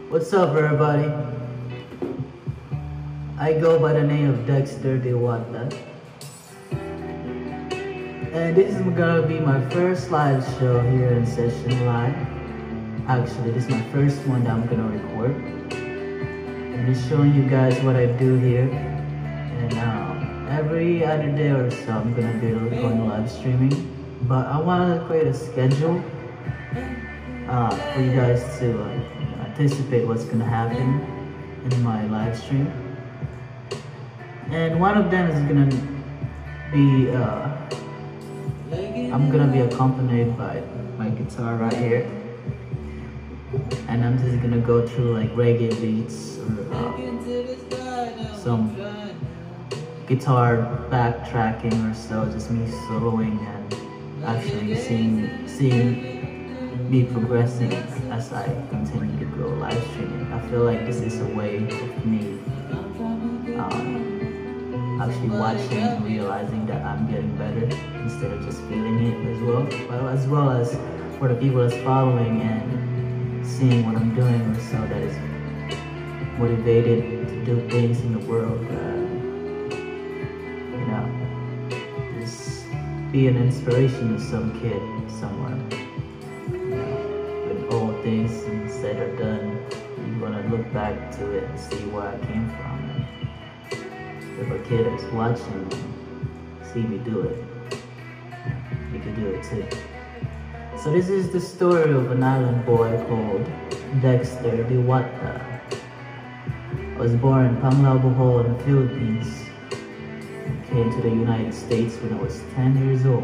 What's up, everybody? I go by the name of Dexter Dewata, and this is gonna be my first live show here in Session Live. Actually, this is my first one that I'm gonna record. I'm just showing you guys what I do here, and every other day or so I'm gonna be recording live streaming. But I want to create a schedule for you guys to anticipate what's gonna happen in my live stream. And one of them is gonna be I'm gonna be accompanied by my guitar right here, and I'm just gonna go through like reggae beats or some guitar backtracking or so, just me soloing and actually seeing me progressing as I continue to go live streaming. I feel like this is a way of me actually watching and realizing that I'm getting better instead of just feeling it as well. But as well as for the people that's following and seeing what I'm doing or so, that is motivated to do things in the world. Just be an inspiration to some kid somewhere. When all things said or done, you want to look back to it and see where I came from. If a kid is watching and see me do it, you can do it too. So this is the story of an island boy called Dexter Dewata. I was born in Panglao, Bohol in the Philippines. Came to the United States when I was 10 years old.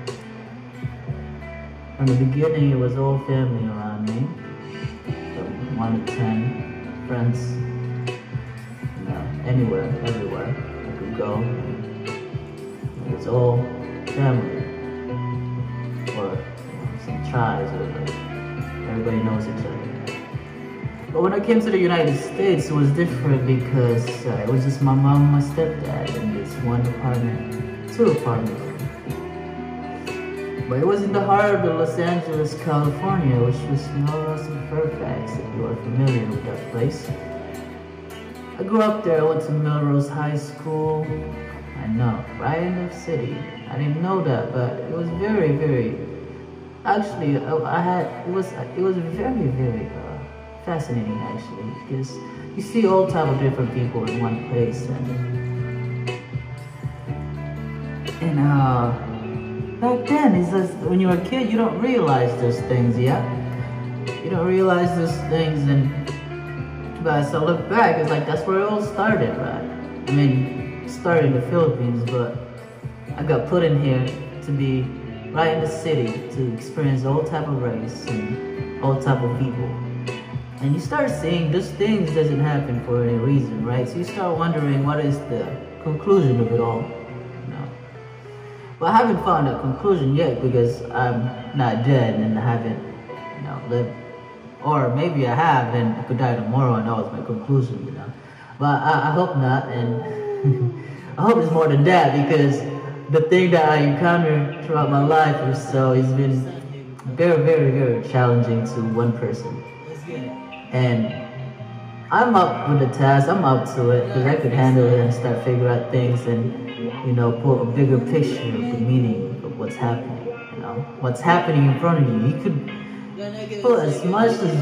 From the beginning, it was all family around me. From 1 to 10 friends. Anywhere, everywhere I could go. It was all family. Or some tribes, or like everybody knows each other. But when I came to the United States, it was different because it was just my mom and my stepdad in this one apartment, 2 apartments. But it was in the heart of Los Angeles, California, which was Melrose and Fairfax, if you are familiar with that place. I grew up there. I went to Melrose High School. I know, right in the city. I didn't know that, but it was very, very. Actually, it was very, very fascinating actually, because you see all type of different people in one place, and back then, it's just when you're a kid, you don't realize those things, yeah. You don't realize those things, but as I look back, it's like that's where it all started, right? I mean, it started in the Philippines, but I got put in here to be right in the city to experience all type of race and all type of people. And you start seeing those things doesn't happen for any reason, right? So you start wondering what is the conclusion of it all, you know? But I haven't found a conclusion yet because I'm not dead and I haven't, lived. Or maybe I have and I could die tomorrow and that was my conclusion, But I hope not, and I hope it's more than that, because the thing that I encountered throughout my life or so has been very, very, very challenging to one person. And I'm up with the task, I'm up to it, because I could handle it and start figuring out things and, pull a bigger picture of the meaning of what's happening, What's happening in front of you. You could put as much as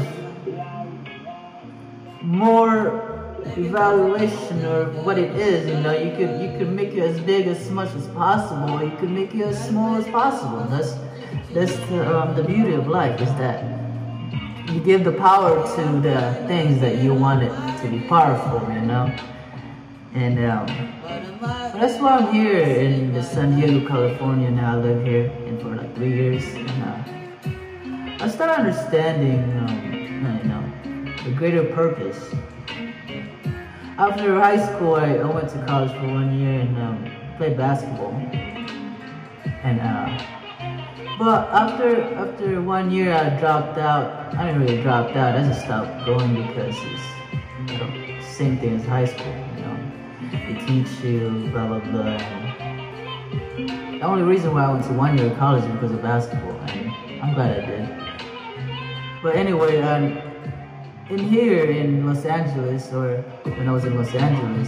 more evaluation of what it is, you could make it as big as much as possible, or you could make it as small as possible. That's the beauty of life, is that you give the power to the things that you want it to be powerful, And that's why I'm here in San Diego, California now. I live here for like 3 years, and I started understanding, the greater purpose. After high school, I went to college for 1 year and played basketball. And but after 1 year, I dropped out. I didn't really drop out. I just stopped going because it's same thing as high school. They teach you blah blah blah. And the only reason why I went to 1 year of college is because of basketball, and I'm glad I did. But anyway, in here in Los Angeles, or when I was in Los Angeles,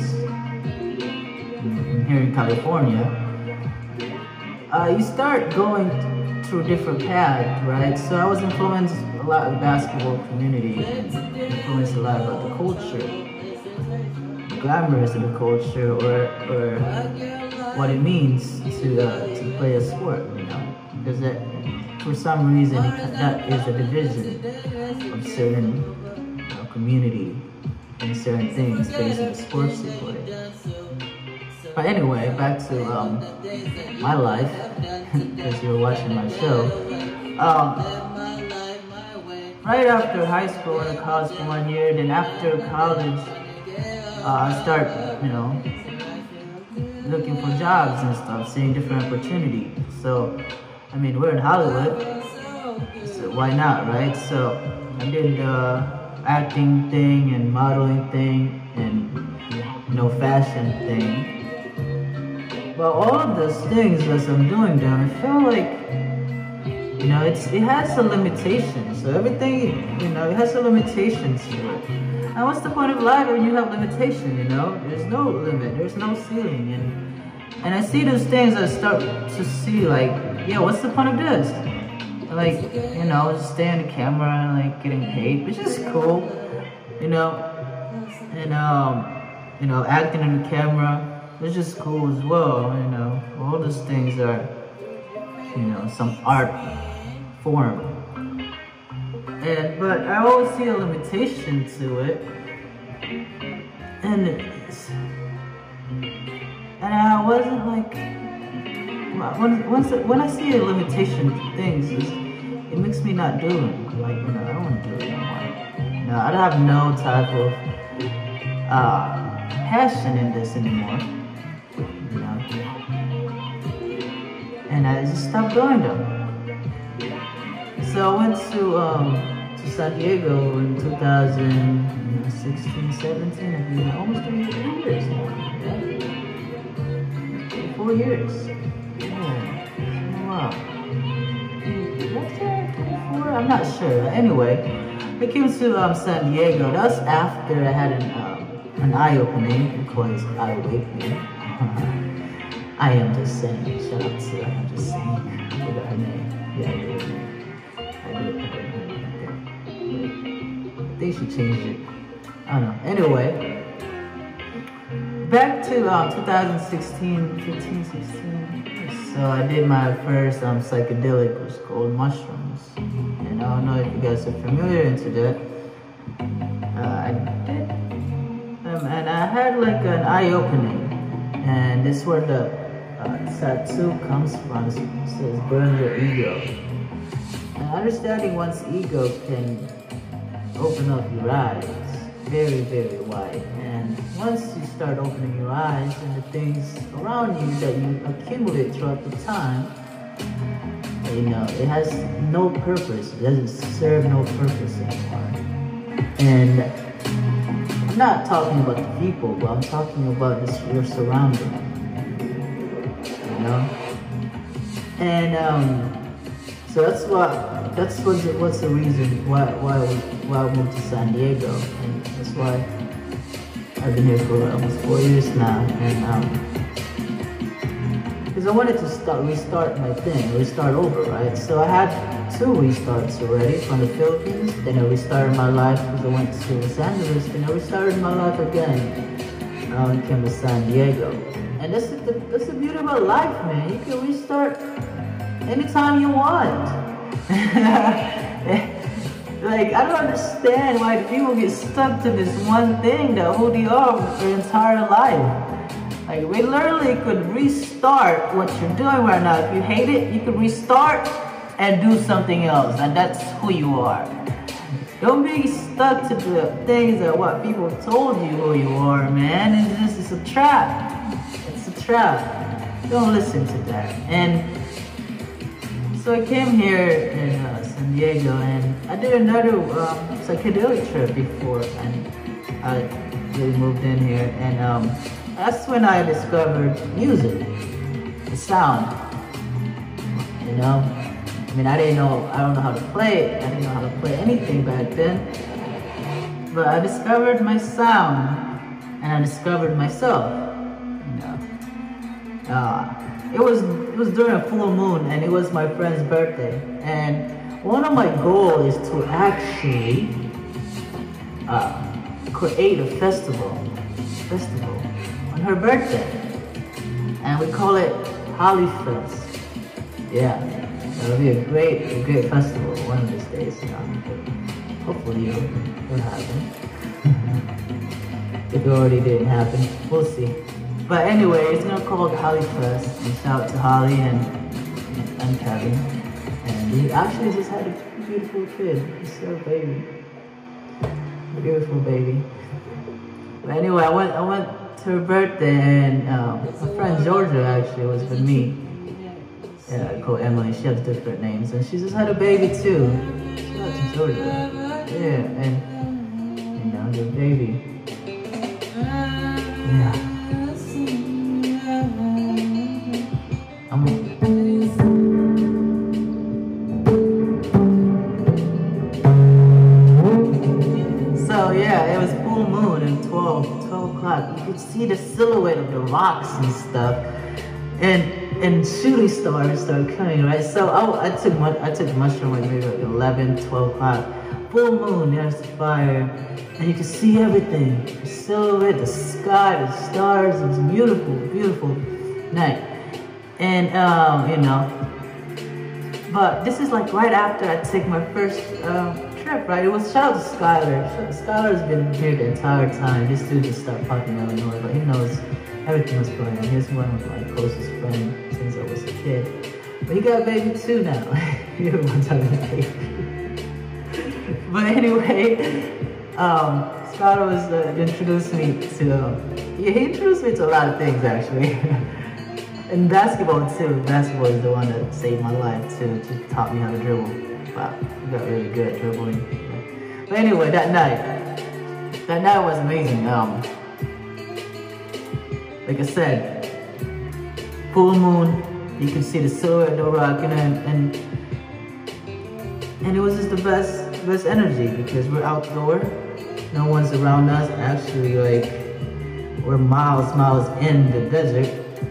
here in California, you start going through different paths, right? So I was influenced a lot with the basketball community, influenced a lot about the culture, the glamours of the culture, or what it means to play a sport, you know? Because that, for some reason, that is a division of certain community and certain things based on the sports they play. But anyway, back to my life, because you're watching my show. Right after high school, I went to college for 1 year. Then after college, I start, looking for jobs and stuff, seeing different opportunities. So, I mean, we're in Hollywood, so why not, right? So I did acting thing and modeling thing and fashion thing. But all of those things as I'm doing them, I feel like it has a limitation. So everything, it has a limitation to it. And what's the point of life when you have limitation? There's no limit, there's no ceiling, and I see those things, I start to see like, yeah, what's the point of this? Like, just stay on the camera and like getting paid, which is cool, and acting on the camera, which is cool as well, all those things are, some art form. But I always see a limitation to it, and I wasn't like, when I see a limitation to things, it makes me not do it. Like, I don't want to do it anymore. I don't have no type of passion in this anymore. And I just stopped doing them. So I went to San Diego in 2016, 17. I've been almost 3 years now. Yeah. 4 years. Yeah. Wow. What's that? 24? I'm not sure. Anyway, I came to San Diego. That was after I had an eye opening, because eye awakening. I am just saying. Shout out to I am just saying. I forgot her name. Yeah, I did. I think she changed it. I don't know. Anyway, back to 2016, 15, 16. So I did my first psychedelic, it was called mushrooms. And I don't know if you guys are familiar into that. I did. And I had like an eye opening. And this is where the tattoo comes from. It says burn your ego. And understanding one's ego can open up your eyes very, very wide. And once you start opening your eyes and the things around you that you accumulate throughout the time, it has no purpose. It doesn't serve no purpose anymore. And I'm not talking about the people, but I'm talking about your surrounding. And so that's what's the reason why I moved to San Diego, and that's why I've been here for almost 4 years now, and because I wanted to restart my thing, restart over, right? So I had 2 restarts already from the Philippines, then I restarted my life because I went to Los Angeles, then I restarted my life again, and came to San Diego. And that's the beauty about life, man. You can restart anytime you want. Like, I don't understand why people get stuck to this one thing that who they are for their entire life. Like, we literally could restart what you're doing right now. If you hate it, you could restart and do something else, and that's who you are. Don't be stuck to the things that what people told you who you are, man. It's a trap. It's a trap. Don't listen to that. And so I came here in San Diego, and I did another psychedelic trip before, and I really moved in here, and that's when I discovered music, the sound. I mean, I don't know how to play it. I didn't know how to play anything back then. but I discovered my sound, and I discovered myself. You know, it was during a full moon, and it was my friend's birthday. And one of my goals is to actually create a festival on her birthday, and we call it Holly Fest. Yeah, it'll be a great festival one of these days. Hopefully it'll happen. If it already didn't happen, we'll see. But anyway, it's gonna call it Holly Fest. And shout out to Holly and Kevin. And he actually just had a beautiful kid. He's still a baby. Beautiful baby. But anyway, I went to her birthday, and my friend Georgia actually was with me. Yeah, I call Emily. She has different names, and she just had a baby too. Shout out to Georgia. Yeah, and you know, the baby. Yeah. So yeah, it was full moon and 12 o'clock. You could see the silhouette of the rocks and stuff, and shooting stars started coming, right? So I took mushroom like maybe like 11, 12 o'clock. Full moon, there's the fire, and you could see everything. The silhouette, the sky, the stars. It was a beautiful night. And you know, but this is like right after I take my first trip, right? It was shout out to Skylar. Skylar's been here the entire time. This dude just started popping out of nowhere, but he knows everything was going on. He's one of my closest friends since I was a kid. But he got a baby too now. He didn't want to have a baby. But anyway, Skylar was introduced me to, he introduced me to a lot of things actually. And basketball too. Basketball is the one that saved my life too, to taught me how to dribble. Wow, I got really good at dribbling. But anyway, that night was amazing. Like I said, full moon, you can see the silhouette of the rock, and it was just the best energy because we're outdoor, no one's around us. Actually, like, we're miles in the desert,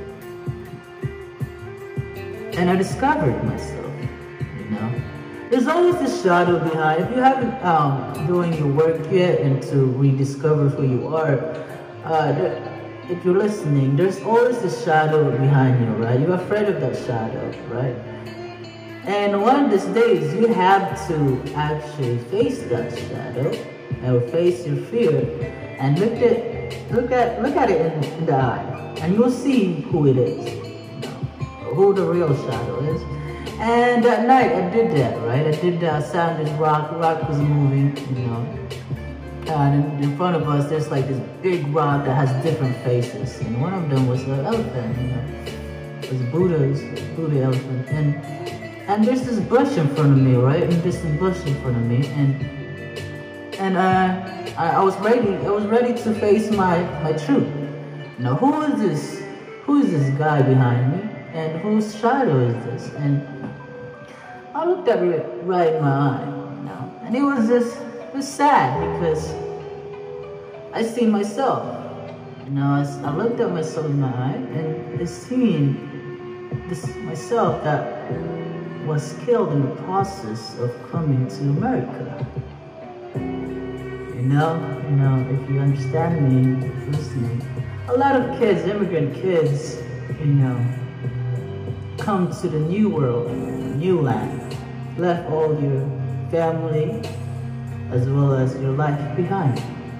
and I discovered myself. You know, there's always this shadow behind. If you haven't doing your work yet and to rediscover who you are, if you're listening, there's always a shadow behind you, right? You're afraid of that shadow, right? And one of these days, you have to actually face that shadow, and face your fear, and look at it in the eye, and you'll see who it is, who the real shadow is. And that night, I did that, right? I did that. I sat on this rock. The rock was moving, you know. And in front of us, there's like this big rock that has different faces, and one of them was an elephant. You know, it was Buddha elephant, and there's this bush in front of me, right? And there's this bush in front of me, and I was ready to face my truth. Now, who is this? Who is this guy behind me? And whose shadow is this? And I looked at it right in my eye, you know, and it was sad because I see myself. You know, I looked at myself in my eye, and I seen this myself that was killed in the process of coming to America. You know, if you understand me, if you're listening, a lot of kids, immigrant kids, you know, come to the new world, new land, left all your family as well as your life behind.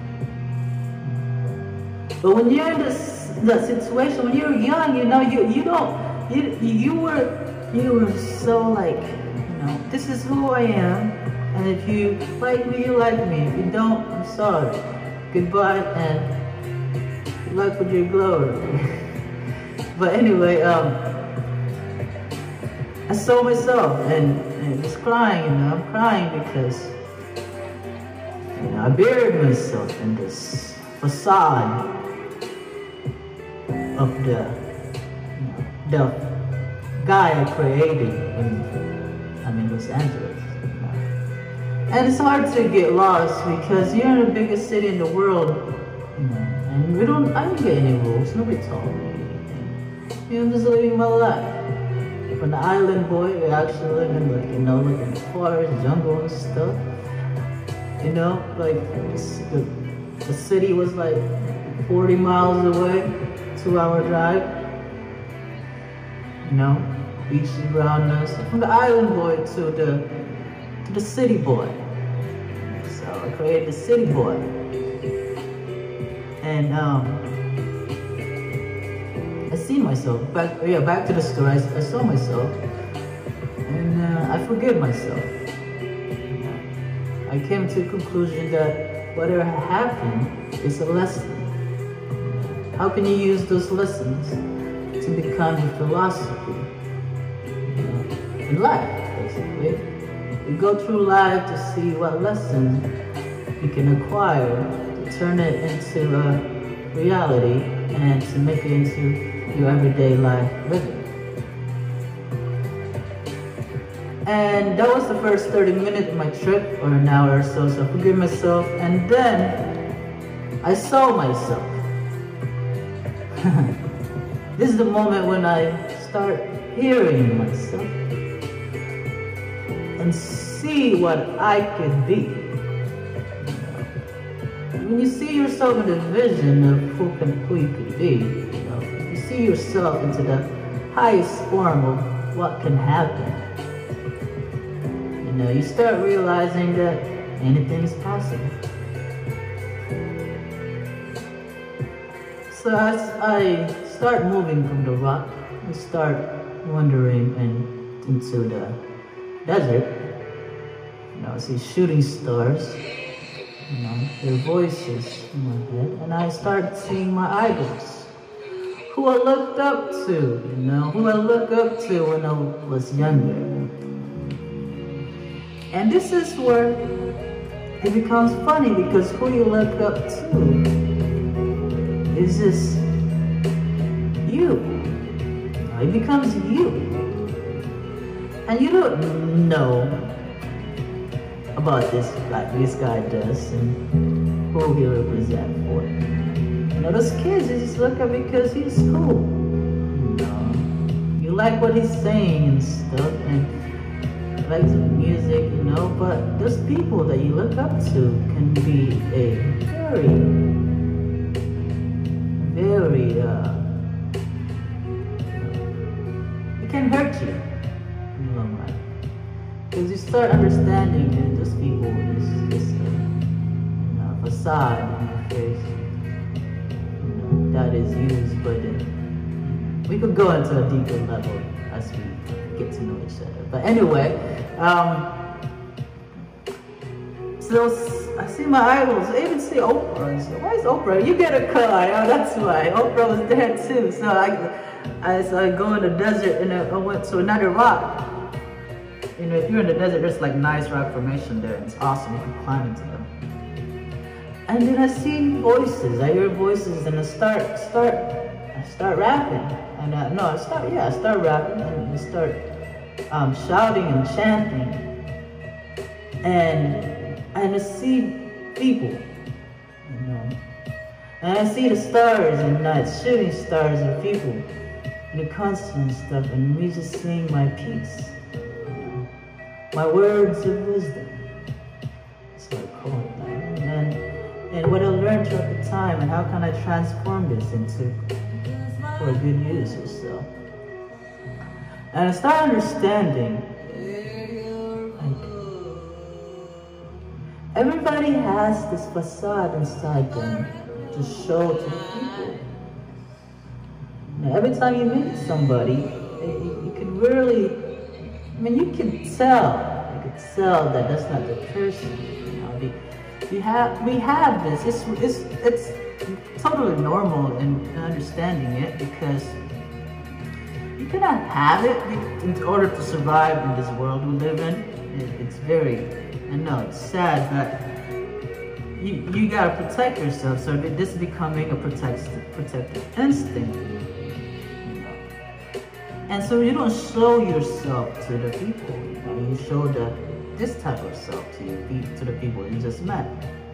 But when you're in that situation, when you're young, you know, you were so like, you know, this is who I am, and if you like me, you like me. If you don't, I'm sorry. Goodbye, and good luck with your glory. But anyway, I saw myself and was crying, you know. I'm crying because, you know, I buried myself in this facade of the guy I created in Los Angeles. You know. And it's hard to get lost because you're in the biggest city in the world, and I didn't get any rules. Nobody told me anything. I'm just living my life. From the island boy, we actually live in like in the forest, jungle and stuff. Like the city was like 40 miles away, 2-hour drive. Beaches around us. From the island boy to the city boy. So I created the city boy. And I see myself. Back to the story. I saw myself. And I forgive myself. I came to the conclusion that whatever happened is a lesson. How can you use those lessons to become your philosophy in life, basically? You go through life to see what lessons you can acquire, to turn it into a reality, and to make it into your everyday life living. And that was the first 30 minutes of my trip, or an hour or so, so I forgive myself, and then I saw myself. This is the moment when I start hearing myself and see what I could be. When you see yourself in the vision of who you could be, you see yourself into the highest form of what can happen. You start realizing that anything is possible. So as I start moving from the rock, I start wandering into the desert. I see shooting stars, their voices in my head, and I start seeing my idols, who I looked up to, who I looked up to when I was younger. And this is where it becomes funny, because who you look up to is just you. It becomes you. And you don't know about this, like this guy does, and who he represents for. Those kids, you just look at because he's cool. You like what he's saying and stuff, and like the music, but those people that you look up to can be a very, it can hurt you in the long run. Because you start understanding that those people is just a facade in your face that is used, but we could go into a deeper level as we get to know each other. But anyway, so I see my idols. I even see Oprah. So why is Oprah? You get a cry. Oh, that's why. Oprah was there too. So I go in the desert, and I went to another rock. If you're in the desert, there's like nice rock formation there. It's awesome. You can climb into them. And then I see voices. I hear voices, and I start rapping. And I start rapping, and I start shouting and chanting, and I see people, and I see the stars and night, shooting stars and people, and the constant stuff, and me just saying my piece, my words of wisdom. That's what I call it now. And what I learned throughout the time, and how can I transform this into for good use or so. And I start understanding, everybody has this facade inside them to show to the people. Every time you meet somebody, you could really, you can tell. You could tell that that's not the person. We have this. It's totally normal in understanding it, because you cannot have it in order to survive in this world we live in. It's very, I know it's sad, but you gotta protect yourself. So this is becoming a protective instinct. And so you don't show yourself to the people. You show the this type of self to you, to the people you just met.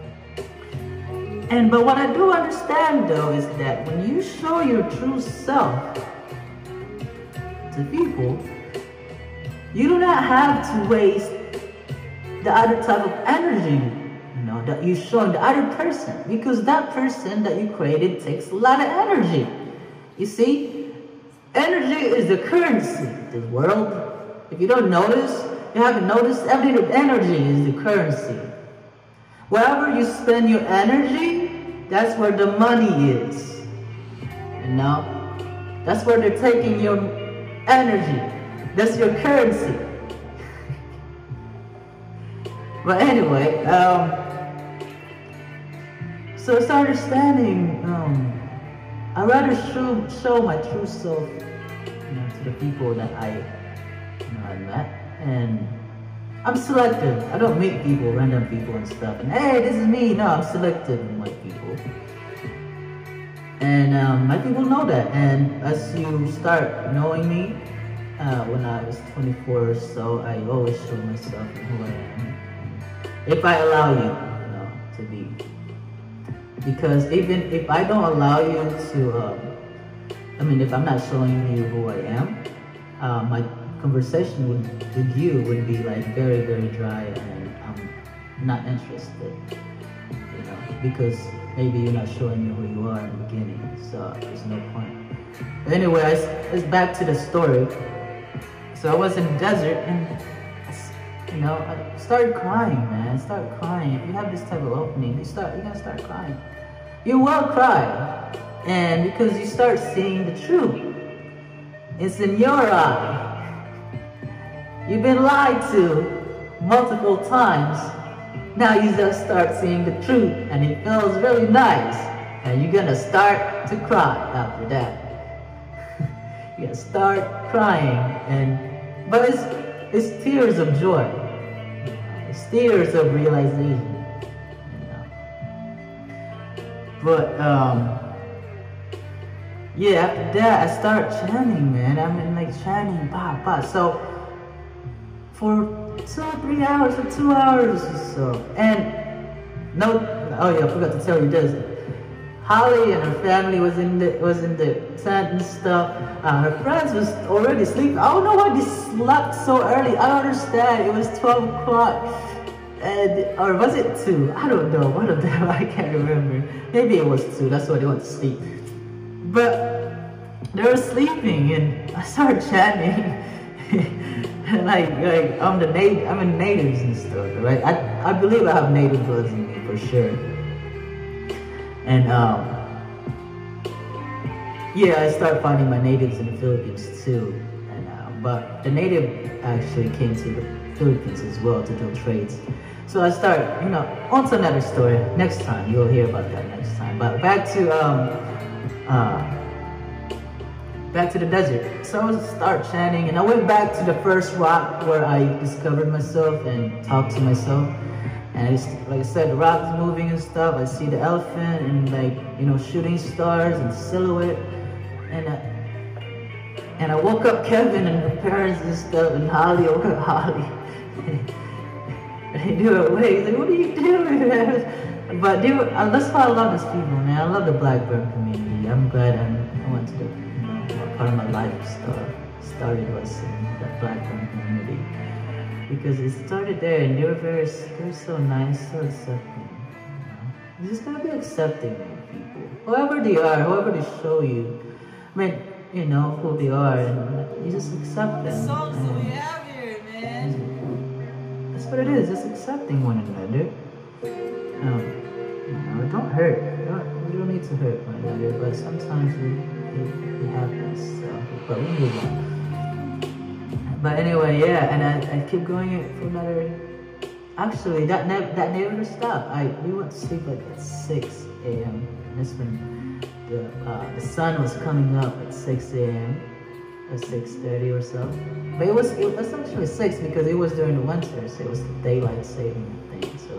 But what I do understand though is that when you show your true self to people, you do not have to waste the other type of energy, you know, that you show the other person, because that person that you created takes a lot of energy. You see, energy is the currency of this world. If you don't notice, you haven't noticed, everything with energy is the currency. Wherever you spend your energy, that's where the money is. You know? That's where they're taking your energy. That's your currency. But anyway, so it's understanding, I'd rather show my true self, you know, to the people that I met, and I'm selective. I don't meet people, random people and stuff, and hey, this is me. No, I'm selective in my people. And my people know that, and as you start knowing me, when I was 24 or so, I always show myself who I am. If I allow you, to be. Because even if I don't allow you to, if I'm not showing you who I am, my conversation with you would be like very, very dry, and I'm not interested, you know, because maybe you're not showing me who you are in the beginning, so there's no point. But anyway, it's back to the story. So I was in the desert, and I started crying, man. I started crying. If you have this type of opening, you're gonna start crying. You will cry, and because you start seeing the truth. It's in your eye. You've been lied to multiple times. Now you just start seeing the truth, and it feels really nice. And you're gonna start to cry after that. You're gonna start crying, but it's tears of joy. It's tears of realization. But yeah, after that I start chanting, man. I'm in like chanting, so for 2 or 3 hours or 2 hours or so. And I forgot to tell you this. Holly and her family was in the tent and stuff. Her friends was already sleeping. I don't know why they slept so early. I don't understand. It was 12 o'clock. Or was it 2? I don't know. One of them, I can't remember. Maybe it was 2. That's why they went to sleep. But they were sleeping, and I started chanting. And like I'm in natives and stuff, right? I believe I have native bloods in me for sure. And I started finding my natives in the Philippines too. And but the native actually came to the Philippines as well to do trades. So I start, on to another story. Next time, you'll hear about that next time. But back to the desert. So I start chanting, and I went back to the first rock where I discovered myself and talked to myself. And like I said, the rock is moving and stuff. I see the elephant and shooting stars and silhouette. And I woke up Kevin and her parents and stuff, and Holly. I woke up Holly. They do it away. He's like, what are you doing, man? But that's why I love these people, man. I love the Blackburn community. I'm glad I went to part of my life started was in the Blackburn community. Because it started there, and they were so nice, so accepting. You just gotta be accepting of people. Whoever they are, whoever they show you. Who they are, and you just accept them. Songs that we have here, man. That's what it is, just accepting one another. Don't hurt. We don't need to hurt one another, but sometimes it happens. But we move on. But anyway, yeah, and I keep going for another. Actually, that never stopped. We went to sleep at 6 a.m. and that's when the sun was coming up at 6 a.m. or 6:30 or so. But it was actually 6 because it was during the winter, so it was the daylight saving thing. So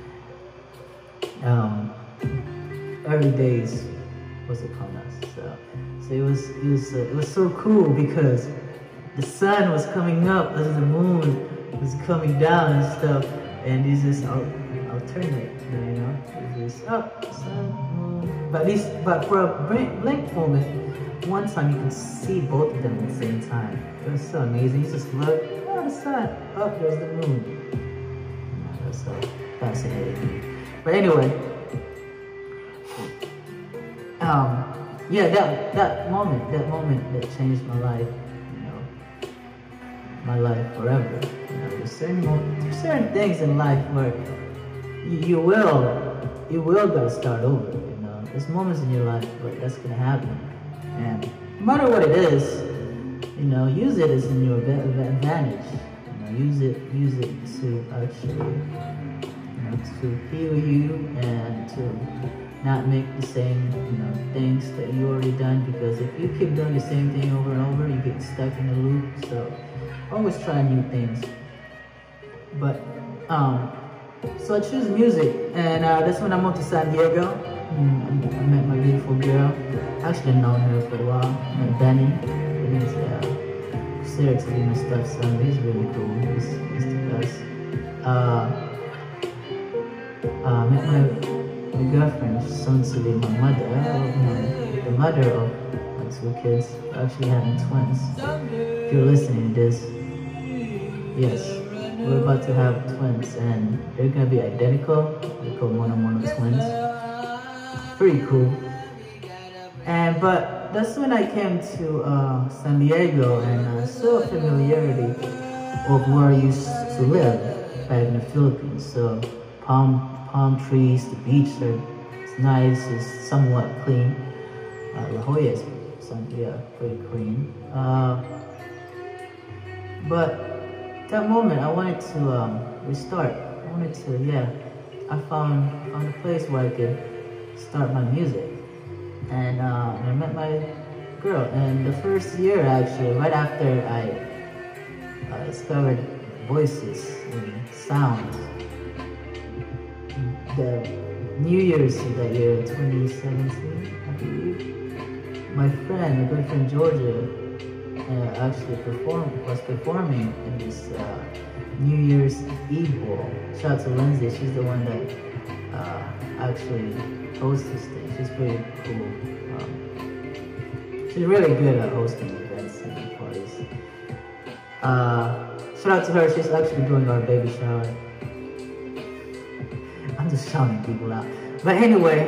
early days was upon us. So it was so cool because the sun was coming up as the moon was coming down and stuff, and this is alternate, you know, this up, sun, moon. But for a blink moment, one time you can see both of them at the same time. It was so amazing. You just look, oh, the sun, up, there's the moon. That was so fascinating. But anyway, yeah, that moment that changed my life, you know, my life forever. You know, there's certain things in life where you will gotta start over. You know, there's moments in your life where that's gonna happen, and no matter what it is, you know, use it as in your advantage. You know, use it to actually, you know, to heal you and to not make the same, you know, things that you already done, because if you keep doing the same thing over and over, you get stuck in a loop. So always try new things. But so I choose music, and that's when I moved to San Diego. I met my beautiful girl. I actually known her for a while. I met Benny. He's seriously my stepson. He's really cool. He's the best. Met my girlfriend, soon to be my mother, the mother of my 2 kids, actually having twins. If you're listening to this, yes, we're about to have twins, and they're gonna be identical. They're called mono twins. Pretty cool. But that's when I came to San Diego, and I saw a familiarity of where I used to live back in the Philippines. So palm trees, the beach it's nice, it's somewhat clean. La Jolla is pretty clean. But that moment I wanted to restart. I found a place where I could start my music. And I met my girl, and the first year actually, right after I discovered voices and sounds, the New Year's that year, 2017, I believe, my good friend Georgia, actually was performing in this New Year's Eve ball. Shout out to Lindsay, she's the one that actually hosts this thing. She's pretty cool. She's really good at hosting events and parties. Shout out to her, she's actually doing our baby shower. I'm just shouting people out. But anyway,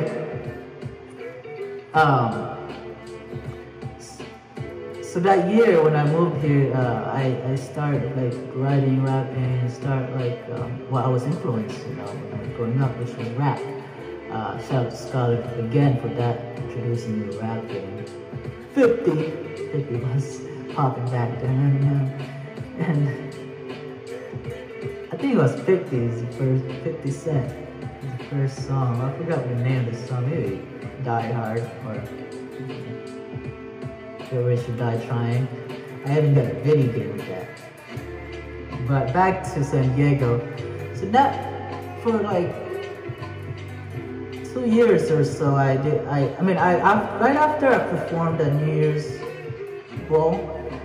so that year when I moved here, I started like writing, rapping, and I was influenced, you know, when I was growing up, which was rap. Shout out to Scarlett again for that, introducing me to rap game. 50 was popping back then, and I think it was 50 is the first 50 Cent. The first song. I forgot the name of the song. Maybe Die Hard or Get Rich or Die Trying. I haven't got a video game with that. But back to San Diego. So that for like 2 years or so, right after I performed at New Year's Ball,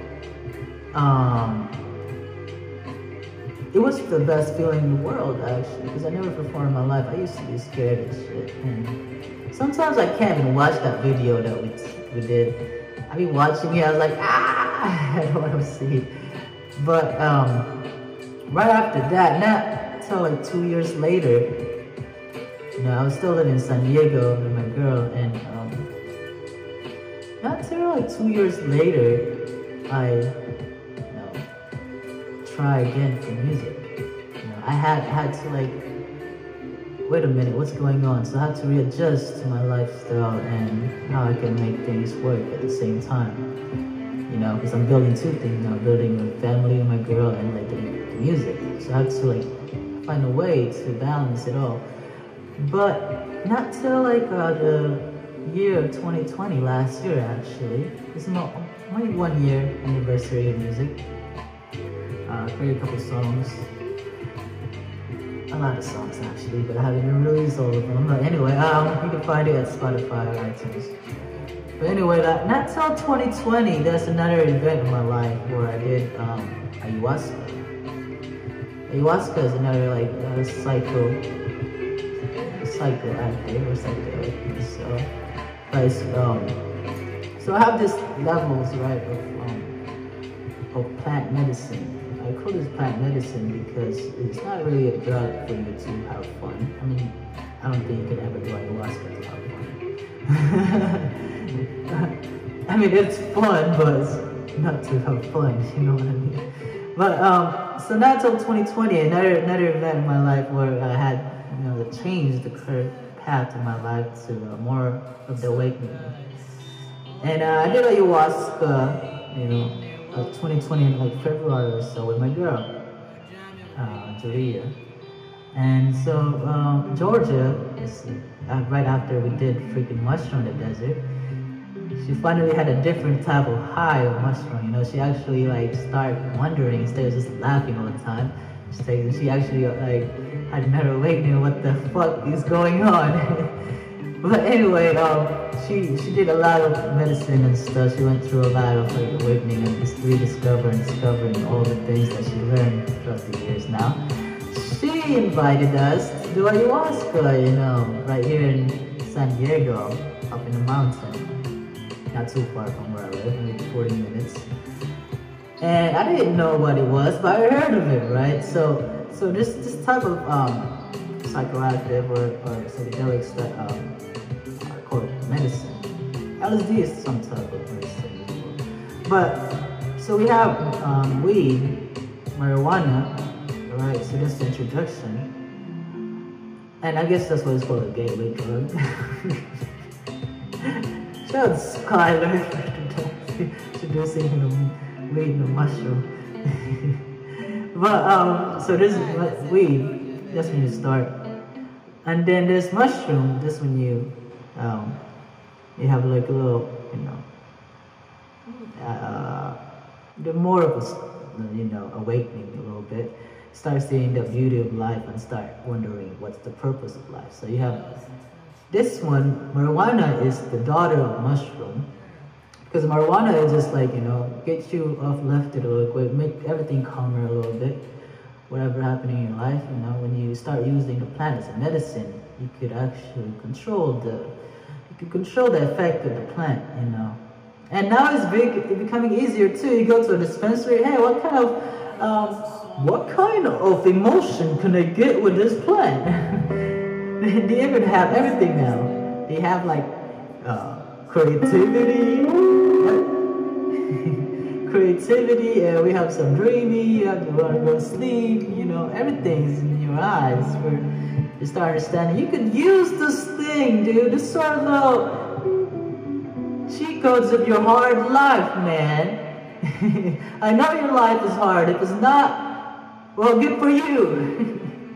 it was the best feeling in the world, actually, because I never performed in my life. I used to be scared and shit, and sometimes I can't even watch that video that we did. I be watching it, I was like, I don't want to see it. But right after that, not until like 2 years later, you know, I was still living in San Diego with my girl, and not until like 2 years later, I try again for music. You know, I had to like, wait a minute, what's going on? So I had to readjust to my lifestyle and how I can make things work at the same time. You know, because I'm building 2 things now, building a family with my girl and like the music. So I had to like find a way to balance it all. But not till like the year of 2020, last year actually. It's my 1 year anniversary of music. Created a couple songs. A lot of songs actually, but I haven't even released all of them. But anyway, you can find it at Spotify or iTunes. But anyway, not till 2020, that's another event in my life where I did ayahuasca. Ayahuasca is another like psychoactive or psychedelic. So I have this levels, right, of plant medicine. I call this plant medicine because it's not really a drug for you to have fun. I mean, I don't think you could ever do ayahuasca to have fun. I mean, it's fun, but it's not to have fun, you know what I mean? But, so now until 2020, another event in my life where I had, you know, changed the current path in my life to more of the awakening. And I did ayahuasca, you know, 2020 in like February or so with my girl, Julia. And so Georgia, right after we did freaking mushroom in the desert, she finally had a different type of high of mushroom. You know, she actually like started wondering instead of just laughing all the time. She actually like had another awakening. What the fuck is going on? But anyway, she did a lot of medicine and stuff. She went through a lot of like awakening and just discovering all the things that she learned throughout the years. Now, she invited us to do ayahuasca, you know, right here in San Diego, up in the mountain, not too far from where I live, maybe 40 minutes. And I didn't know what it was, but I heard of it, right? So this type of psychoactive or psychedelics that are called medicine. LSD is some type of medicine as well. But so we have weed, marijuana, right? So that's the introduction, and I guess that's what it's called, a gateway drug. Shout out to Skylar for introducing him to weed and the mushroom. But so this is weed, that's when you start. And then there's mushroom, that's when you have like a little, you know, the more of a, you know, awakening a little bit. Start seeing the beauty of life and start wondering what's the purpose of life. So you have this one, marijuana is the daughter of mushroom. Because marijuana is just like, you know, get you off left it a little quick, make everything calmer a little bit. Whatever happening in your life, you know, when you start using the plant as a medicine, you could actually control the effect of the plant, you know. And now it's becoming easier too. You go to a dispensary, hey, what kind of emotion can I get with this plant? They even have everything now. They have like creativity, and we have some dreamy, you want to go to sleep, you know, everything's in your eyes where you start understanding you could use this thing, dude. This sort of little cheat codes of your hard life, man. I know your life is hard. If it's not, well, good for you.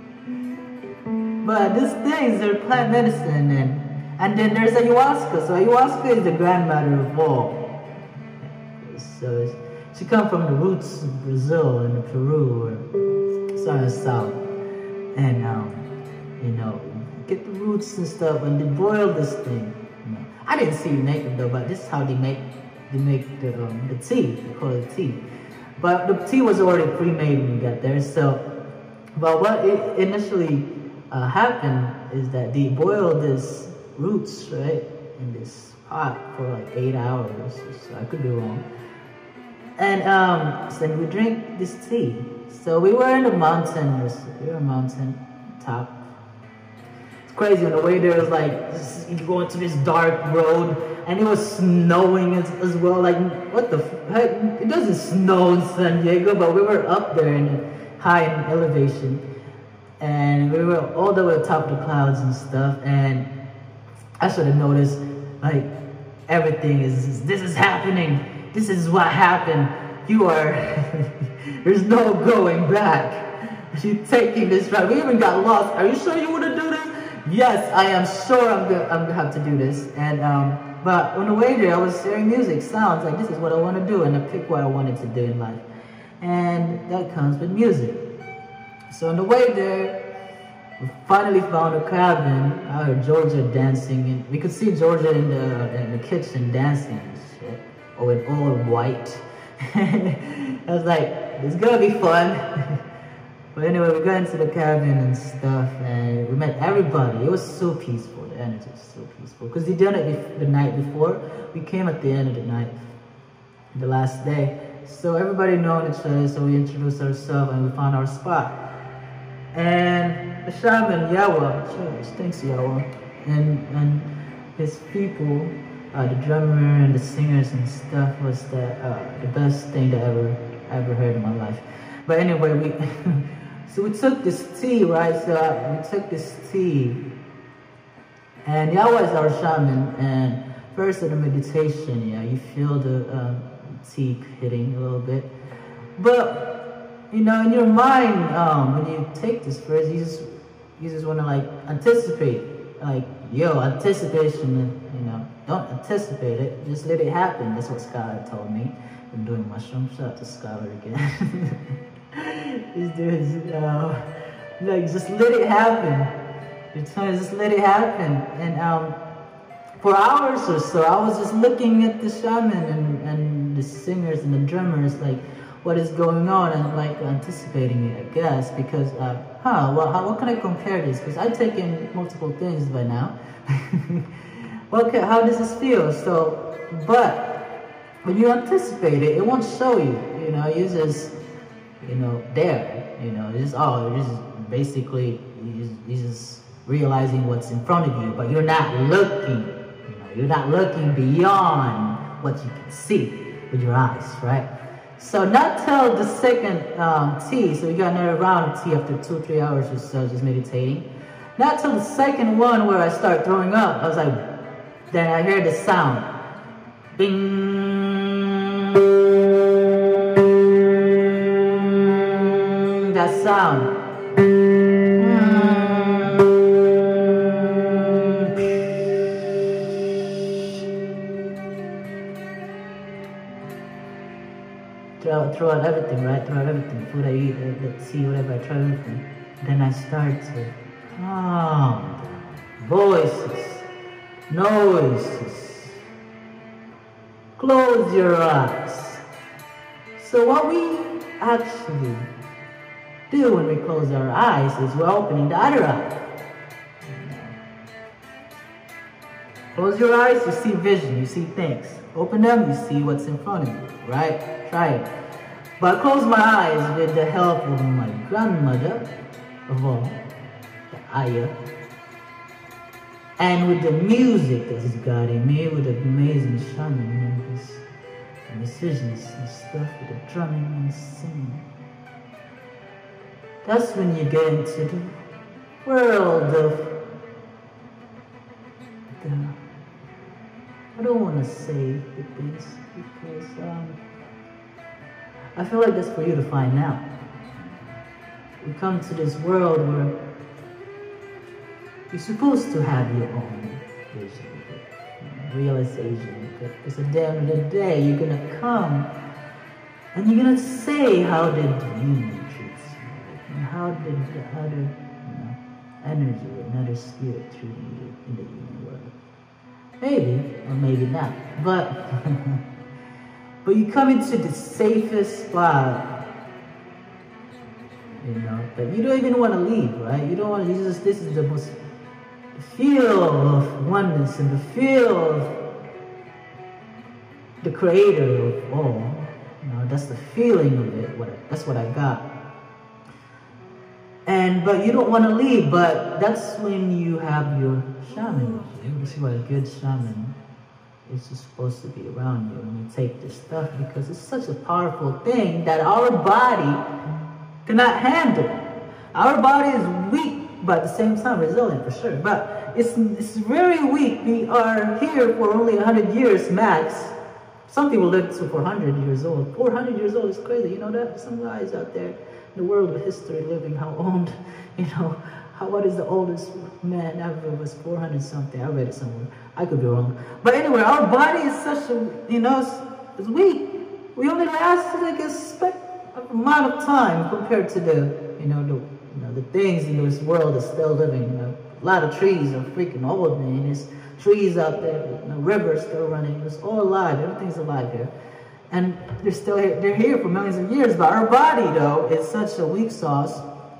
But these things are plant medicine, and then there's ayahuasca. So ayahuasca is the grandmother of all. So she comes from the roots of Brazil and Peru or somewhere south, and you know, get the roots and stuff, and they boil this thing. You know. I didn't see it naked though, but this is how they make the tea. They call it tea. But the tea was already pre-made when you got there. So, but what it initially happened is that they boiled this roots, right, in this pot for like 8 hours. So I could be wrong. And so we drink this tea. So we were in the mountain. We were on a mountain top. It's crazy. On the way there was like you go into this dark road, and it was snowing as well. Like what the heck? It doesn't snow in San Diego, but we were up there in high in elevation, and we were all the way atop the clouds and stuff. And I should have noticed, like everything this is happening. This is what happened. You are, there's no going back. You're taking this ride. We even got lost. Are you sure you want to do this? Yes, I am sure I'm gonna have to do this. And but on the way there, I was hearing music, sounds like this is what I want to do, and I picked what I wanted to do in life. And that comes with music. So on the way there, we finally found a cabin. I heard Georgia dancing, and we could see Georgia in the kitchen dancing and shit. Oh, in all white. I was like, it's gonna be fun. But anyway, we got into the cabin and stuff, and we met everybody. It was so peaceful. The energy was so peaceful because we done it the night before. We came at the end of the night, the last day. So everybody knowing each other. So we introduced ourselves and we found our spot. And the shaman Yawa, thanks Yawa, and his people, the drummer and the singers and stuff was the best thing that I ever heard in my life. But anyway, so we took this tea, right? So we took this tea, and Yawa is our shaman. And first in the meditation, yeah, you feel the tea hitting a little bit, but you know, in your mind, when you take this first, you just want to like anticipate, like anticipation. You know, don't anticipate it, just let it happen. That's what Skylar told me. I'm doing mushrooms. Shout out to Skylar again. He's doing, like, just let it happen. You're trying to just let it happen. And for hours or so, I was just looking at the shaman and the singers and the drummers, like, what is going on, and like anticipating it, I guess, because, what can I compare this? Because I've taken multiple things by now. Okay, how does this feel? So, but when you anticipate it, it won't show you, you know, you just, you know, there, you know, it's just basically, you just realizing what's in front of you, but you're not looking, you know, you're not looking beyond what you can see with your eyes, right? So not till the second tea, so we got another round of tea after 2-3 hours or so, just meditating. Not till the second one where I start throwing up, I was like, then I hear the sound, bing, that sound. Throughout everything, right? Throughout everything, food I eat, the tea, whatever, I try everything. Then I start to calm down. Voices, noises. Close your eyes. So what we actually do when we close our eyes is we're opening the other eye. Close your eyes, you see vision, you see things. Open them, you see what's in front of you, right? Try it. But I close my eyes with the help of my grandmother, of all, the Ayah, and with the music that is guiding me, with the amazing shaman and his musicians and stuff, with the drumming and singing. That's when you get into the world of I don't want to say the things because I feel like that's for you to find out. We come to this world where you're supposed to have your own vision, realization. Because at the end of the day, you're going to come and you're going to say, how did the human treat you? And how did the other energy, another spirit treat you in the human world? Maybe, or maybe not. But but you come into the safest spot, you know, that you don't even want to leave, right? You don't want to, this is the most, the feel of oneness and the feel of the creator of all. You know, that's the feeling of it. That's what I got. But you don't want to leave, but that's when you have your shaman. You see what a good shaman is just supposed to be around you when you take this stuff, because it's such a powerful thing that our body cannot handle. Our body is weak, but at the same time resilient for sure. But it's very weak. We are here for only 100 years max. Some people live to 400 years old. 400 years old is crazy, you know that? Some guys out there in the world of history living how old, you know, what is the oldest man ever was 400 something. I read it somewhere. I could be wrong. But anyway, our body is such a, you know, it's weak. We only last like a amount of time compared to the things in this world that's still living. You know, a lot of trees are freaking old, man. There's trees out there, rivers still running. It's all alive. Everything's alive here. And they're still here. They're here for millions of years. But our body, though, is such a weak sauce.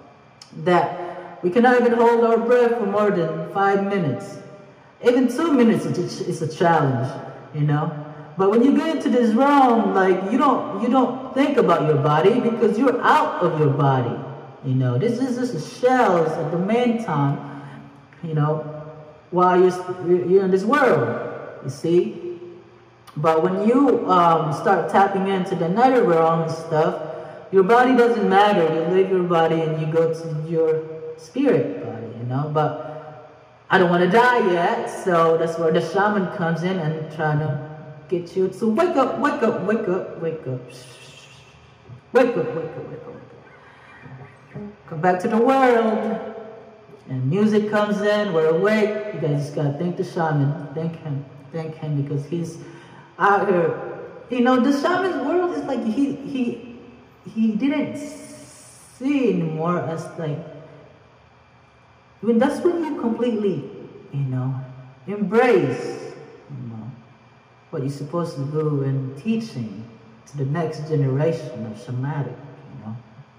that we cannot even hold our breath for more than 5 minutes. Even 2 minutes is a challenge, you know. But when you get into this realm, like you don't think about your body because you're out of your body, you know. This is just the shells at the main time, you know, while you're in this world, you see. But when you start tapping into the nether realm and stuff, your body doesn't matter. You leave your body and you go to your spirit body, you know. But I don't want to die yet, so that's where the shaman comes in and trying to get you to wake up, wake up, wake up, wake up, wake up, wake up, wake up, wake up. Come back to the world, and music comes in. We're awake. You guys just gotta thank the shaman, thank him because he's out here. You know, the shaman's world is like he didn't see anymore as like. I mean, that's when you completely, you know, embrace, you know, what you're supposed to do in teaching to the next generation of shamanic, you know.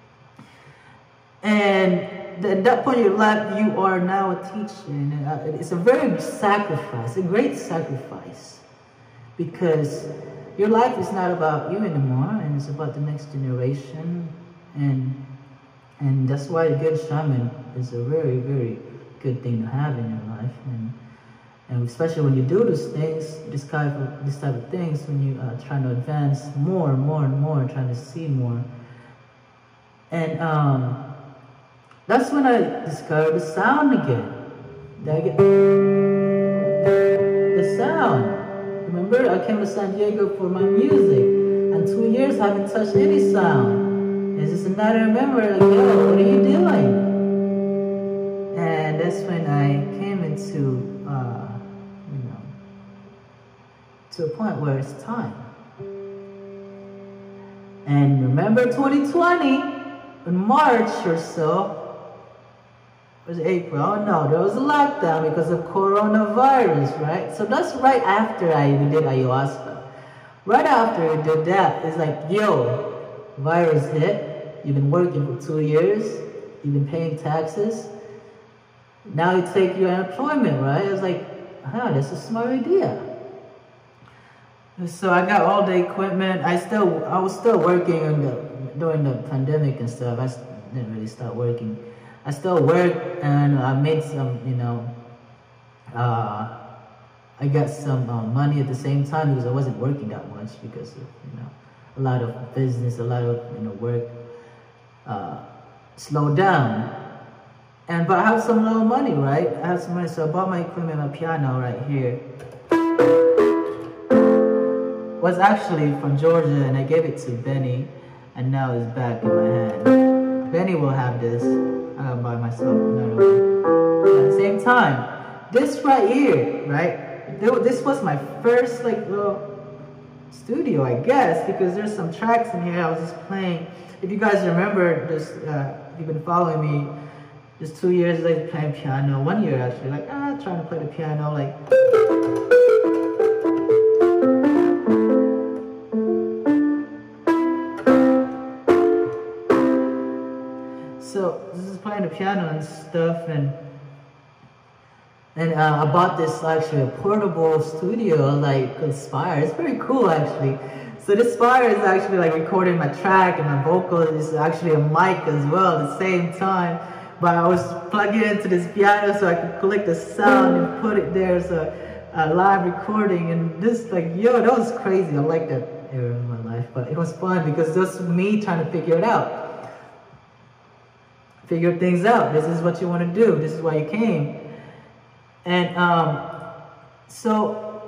And at that point in your life, you are now a teacher. And it's a very sacrifice, a great sacrifice, because your life is not about you anymore, and it's about the next generation. And that's why a good shaman is a very, very good thing to have in your life. And especially when you do these things, this type of things, when you are trying to advance more and more and more, trying to see more. And that's when I discovered the sound again. The sound. Remember, I came to San Diego for my music, and 2 years I haven't touched any sound. It's just another memory, like, yo, what are you doing? And that's when I came into, you know, to a point where it's time. And remember 2020, in March or so, it was April, oh no, there was a lockdown because of coronavirus, right? So that's right after we did ayahuasca. Right after we did that, it's like, yo, virus hit, you've been working for 2 years, you've been paying taxes, now you take your unemployment, right? I was like, that's a smart idea. So I got all the equipment. I was still working during the pandemic and stuff. I didn't really start working. I still worked, and I made some, you know, I got some money at the same time because I wasn't working that much because of, you know, a lot of business, a lot of, you know, work slowed down. But I have some little money, right? I have some money, so I bought my equipment, my piano right here. Was actually from Georgia, and I gave it to Benny, and now it's back in my hand. Benny will have this. I gotta buy myself another one. At the same time, this right here, right? This was my first like little studio, I guess, because there's some tracks in here I was just playing. If you guys remember this, if you've been following me, just 2 years later playing piano, 1 year actually, like trying to play the piano, like. So this is playing the piano and stuff, and I bought this actually a portable studio like called Spire. It's very cool actually. So this Spire is actually like recording my track, and my vocal is actually a mic as well at the same time. But I was plugging it into this piano so I could collect the sound and put it there as a live recording. And this, like, yo, that was crazy. I like that era of my life, but it was fun because that's me trying to figure it out. Figure things out. This is what you want to do. This is why you came. And so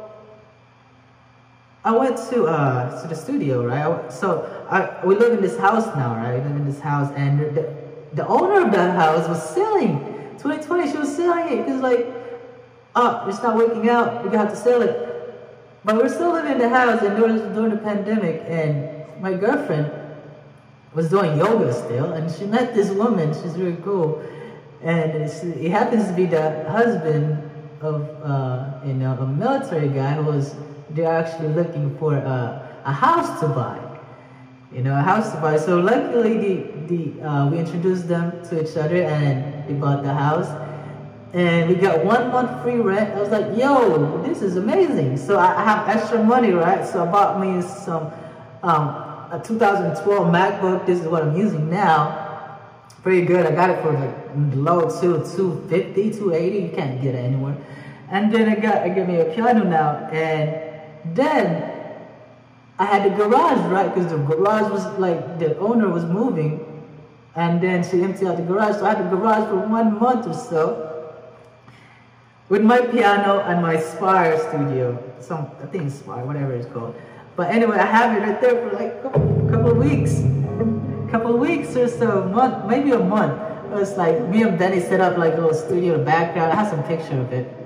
I went to the studio, right? We live in this house now, right? We live in this house, and the owner of that house was selling. 2020, she was selling it because like, it's not working out. We got to sell it. But we're still living in the house, and during the pandemic, and my girlfriend was doing yoga still, and she met this woman. She's really cool, and it happens to be the husband of you know, a military guy who was. They're actually looking for a house to buy, you know, a house to buy. So luckily, we introduced them to each other, and they bought the house, and we got 1 month free rent. I was like, yo, this is amazing. So I have extra money, right? So I bought me some a 2012 MacBook. This is what I'm using now. Pretty good. I got it for like low 250, 280. You can't get it anywhere. And then I got me a piano now, and then I had the garage, right? Because the garage was like, the owner was moving, and then she emptied out the garage. So I had the garage for 1 month or so with my piano and my Spire studio. I think it's Spire, whatever it's called. But anyway, I have it right there for like a couple of weeks or so, a month, maybe a month. It was like me and Denny set up like a little studio in the background. I have some picture of it.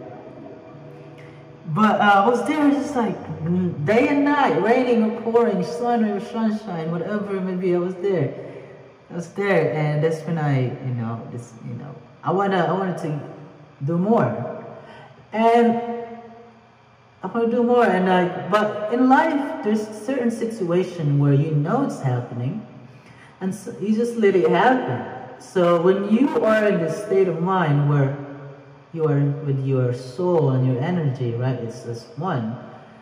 But I was there just like day and night, raining or pouring, sun or sunshine, whatever it may be. I was there, and that's when I wanted to do more, and I want to do more. But in life, there's certain situation where you know it's happening, and so you just let it happen. So when you are in this state of mind where you are with your soul and your energy, right? It's just one.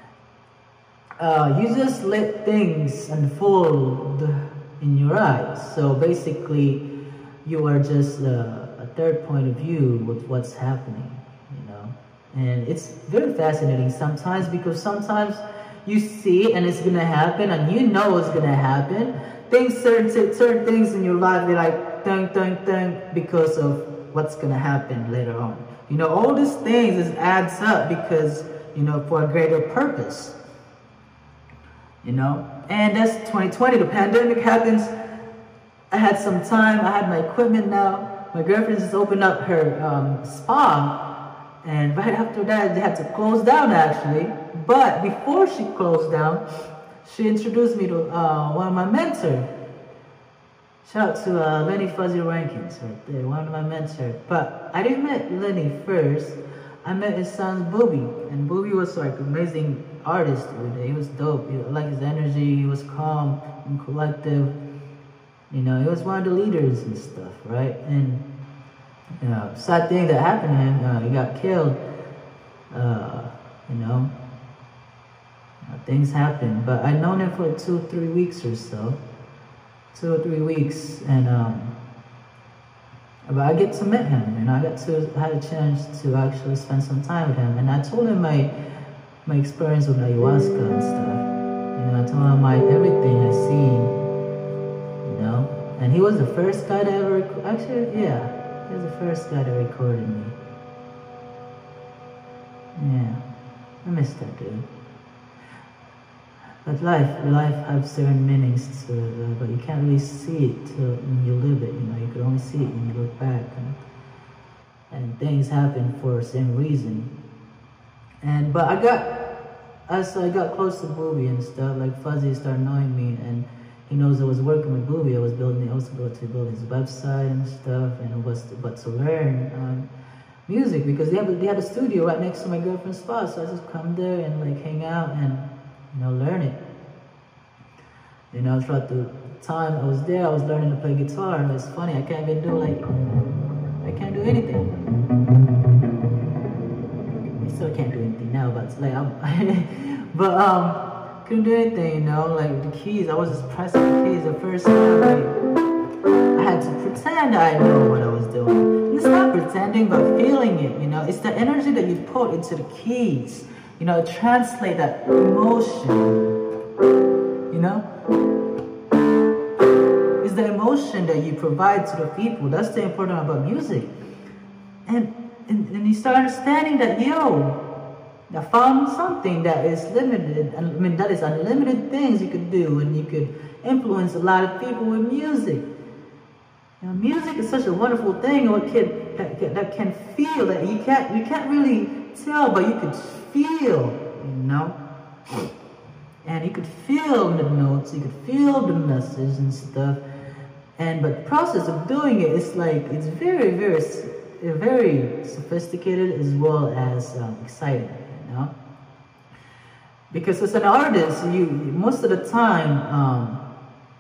You just let things unfold in your eyes. So basically, you are just a third point of view with what's happening, you know. And it's very fascinating sometimes, because sometimes you see and it's gonna happen, and you know it's gonna happen. Certain things in your life, they're like dun, because of what's gonna happen later on. You know, all these things adds up because, you know, for a greater purpose. You know, and that's 2020. The pandemic happens. I had some time. I had my equipment now. My girlfriend just opened up her spa, and right after that, they had to close down actually. But before she closed down, she introduced me to one of my mentors. Shout out to Lenny Fuzzy Rankins right there, one of my mentors. But I didn't meet Lenny first. I met his son Booby, and Booby was like an amazing artist with it. He was dope. I like his energy. He was calm and collective. You know, he was one of the leaders and stuff, right? And you know, sad thing that happened to him, he got killed. You know, things happen. But I'd known him for 2 or 3 weeks or so. 2 or 3 weeks, and but I get to meet him, and I had a chance to actually spend some time with him, and I told him my experience with ayahuasca and stuff. You know, I told him everything I seen. You know, and he was the first guy to ever he was the first guy that recorded me. Yeah, I miss that dude. But life has certain meanings to it, but you can't really see it when you live it. You know, you can only see it when you look back, and things happen for a certain reason. But as I got close to Booby and stuff, like Fuzzy started knowing me, and he knows I was working with Booby. I was building his website and stuff, and it was to learn music, because they had a studio right next to my girlfriend's spot. So I just come there and like hang out and, you know, learn it. You know, throughout the time I was there, I was learning to play guitar, and it's funny, I can't do anything. I still can't do anything now, but it's like, couldn't do anything, you know, like the keys, I was just pressing the keys. The first time, like, I had to pretend I know what I was doing. It's not pretending, but feeling it, you know. It's the energy that you put into the keys. You know, translate that emotion, you know? It's the emotion that you provide to the people. That's the important about music. And you start understanding that, I found something that is limited, that is unlimited things you could do, and you could influence a lot of people with music. You know, music is such a wonderful thing, that can feel, that you can't really tell, but you could feel, you know, and you could feel the notes, you could feel the message and stuff, but the process of doing it is like, it's very, very, very sophisticated as well as exciting, you know, because as an artist, most of the time,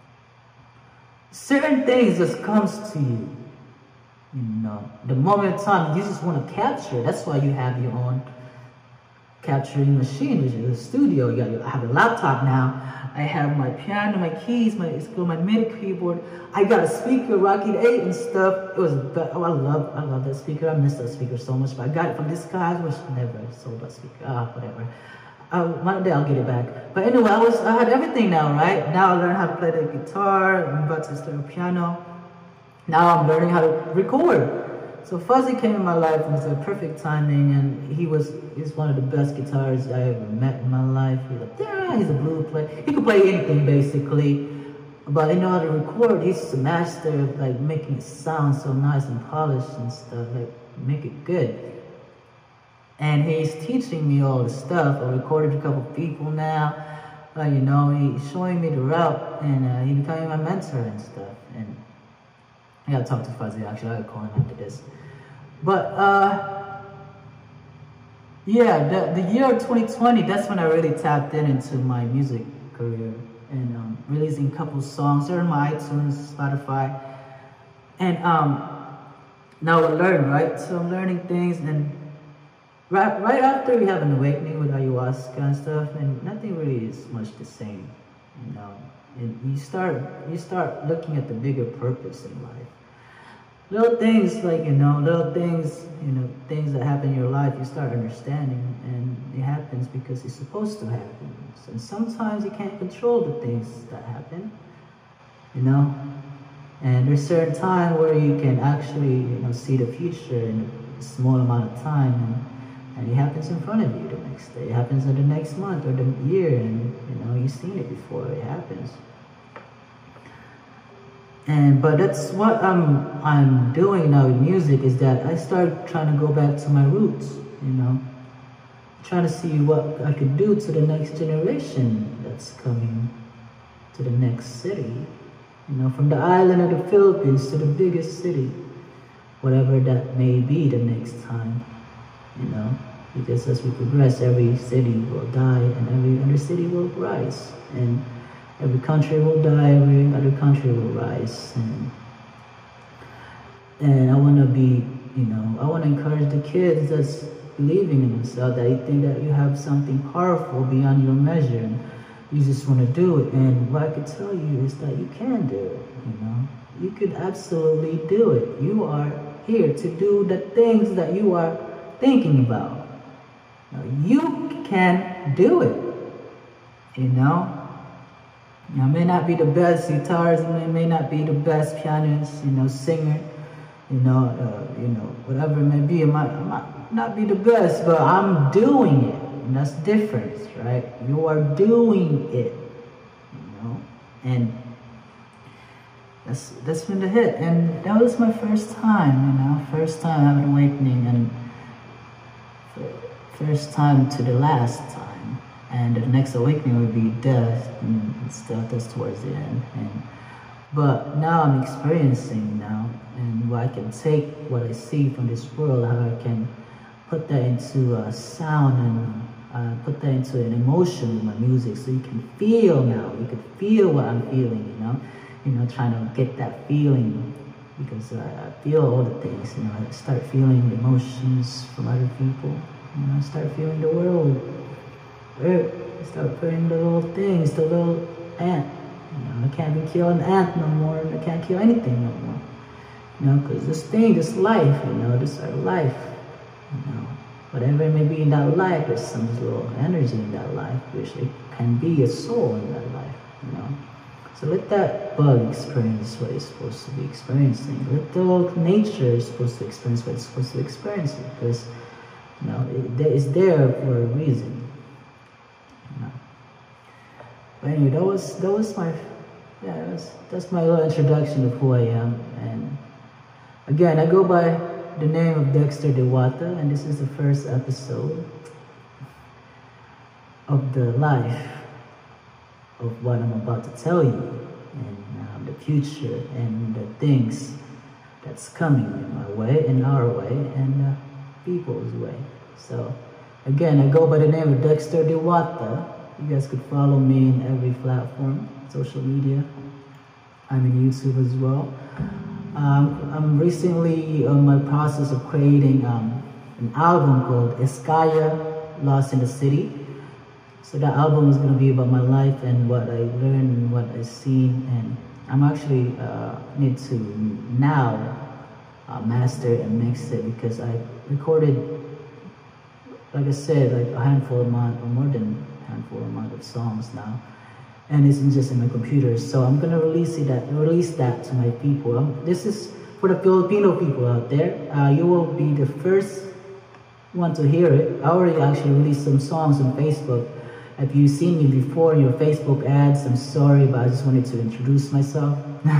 certain things just comes to you. You know, the moment in time you just want to capture. That's why you have your own capturing machine, which is a studio. I have a laptop now. I have my piano, my keys, my MIDI keyboard. I got a speaker, Rocket 8 and stuff. It was, oh, I love that speaker. I miss that speaker so much. But I got it from this guy. I wish I never sold that speaker. Whatever. One day I'll get it back. But anyway, I had everything now, right? Now I learned how to play the guitar. I'm about to start a piano. Now I'm learning how to record. So Fuzzy came in my life, and it was a perfect timing, and he's one of the best guitarists I ever met in my life. He's a blues player. He could play anything basically, but in order to record, he's a master of like making it sound so nice and polished and stuff, like make it good. And he's teaching me all the stuff. I recorded a couple people now. You know, he's showing me the route, and he became my mentor and stuff. And I gotta talk to Fuzzy, actually. I gotta call him after this. But, yeah, the year 2020, that's when I really tapped into my music career. And releasing a couple songs. They're on my iTunes, Spotify. And now I learn, right? So I'm learning things. And right after we have an awakening with ayahuasca and stuff, and nothing really is much the same, you know. And you start looking at the bigger purpose in life. Little things like, things that happen in your life, you start understanding, and it happens because it's supposed to happen. And sometimes you can't control the things that happen, you know. And there's certain time where you can actually, see the future in a small amount of time, and it happens in front of you the next day. It happens in the next month or the year, and you've seen it before. It happens. But that's what I'm doing now with music, is that I start trying to go back to my roots, trying to see what I could do to the next generation that's coming to the next city, from the island of the Philippines to the biggest city, whatever that may be the next time, because as we progress, every city will die and every other city will rise, and every country will die, every other country will rise. And I want to be, I want to encourage the kids that's believing in themselves, that you think that you have something powerful beyond your measure, and you just want to do it. And what I could tell you is that you can do it, You could absolutely do it. You are here to do the things that you are thinking about. Now, you can do it, I may not be the best guitarist, I may not be the best pianist, singer, whatever it may be. I might not be the best, but I'm doing it, and that's the difference, right? You are doing it, and that's been the hit. And that was my first time, first time having an awakening, and first time to the last time. And the next awakening would be death and stuff. That's towards the end. But now I'm experiencing now, and I can take what I see from this world, how I can put that into a sound and put that into an emotion with my music, so you can feel now. You can feel what I'm feeling, trying to get that feeling, because I feel all the things. I start feeling the emotions from other people. I start feeling the world. I start putting the little things, the little ant. I can't even kill an ant no more. I can't kill anything no more. Because this thing, this life, this is our life. Whatever it may be in that life, there's some little energy in that life, which it can be a soul in that life. So let that bug experience what it's supposed to be experiencing. Let the nature is supposed to experience what it's supposed to experience, because it is there for a reason. But anyway, that's my little introduction of who I am. And again, I go by the name of Dexter Dewata, and this is the first episode of the life of what I'm about to tell you, and the future and the things that's coming in my way, in our way, and people's way. So again, I go by the name of Dexter Dewata. You guys could follow me in every platform, social media. I'm in YouTube as well. I'm recently on my process of creating an album called Eskaya, Lost in the City. So that album is going to be about my life and what I learned and what I've seen. And I'm actually need to now master and mix it, because I recorded, like I said, like a handful amount, or more than a handful amount of songs now. And it's just in my computer. So I'm gonna release that to my people. This is for the Filipino people out there. You will be the first one to hear it. I already actually released some songs on Facebook. If you've seen me before in your Facebook ads, I'm sorry, but I just wanted to introduce myself.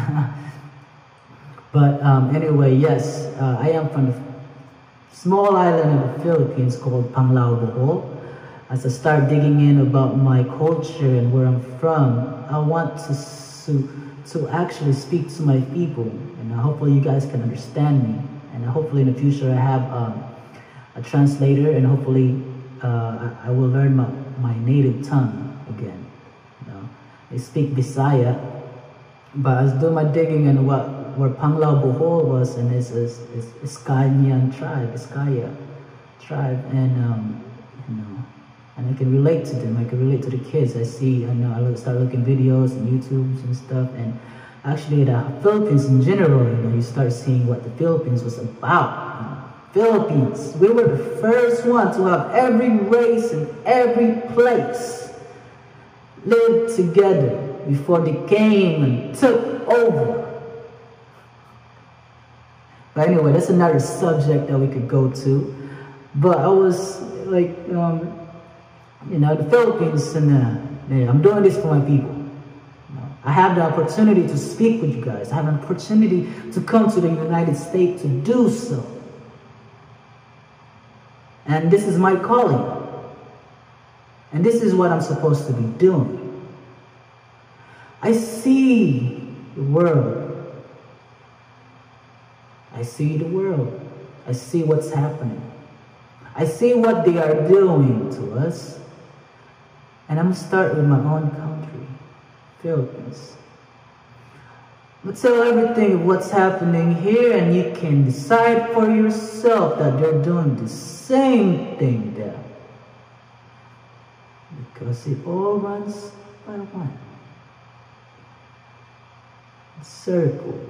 But anyway, yes, I am from the small island of the Philippines called Panglao, Bohol. As I start digging in about my culture and where I'm from, I want to actually speak to my people, and hopefully you guys can understand me. And hopefully in the future I have a translator, and hopefully I will learn my native tongue again. You know, I speak Bisaya, but I was doing my digging and where Panglao Bohol was, and it's Iskayan tribe, Iskaya tribe, and you know, and I can relate to them. I can relate to the kids. I start looking videos and YouTubes and stuff, and actually the Philippines in general, you know, you start seeing what the Philippines was about. You know, Philippines, we were the first one to have every race and every place live together before they came and took over. But anyway, that's another subject that we could go to. But I was like, you know, the Philippines, and I'm doing this for my people. You know, I have the opportunity to speak with you guys. I have an opportunity to come to the United States to do so. And this is my calling. And this is what I'm supposed to be doing. I see the world. I see the world. I see what's happening. I see what they are doing to us. And I'm going to start with my own country, Philippines. I'm going to tell everything of what's happening here, and you can decide for yourself that they're doing the same thing there. Because it all runs by one. A circle.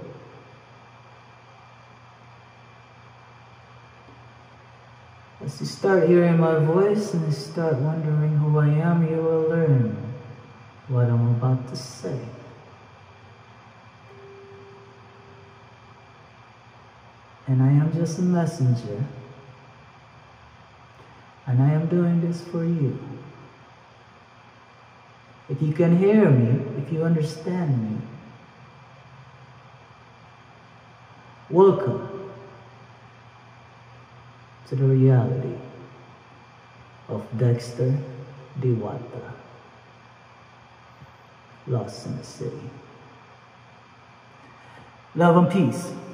As you start hearing my voice and you start wondering who I am, you will learn what I'm about to say. And I am just a messenger. And I am doing this for you. If you can hear me, if you understand me, welcome to the reality of Dexter Diwata, Lost in the City. Love and peace.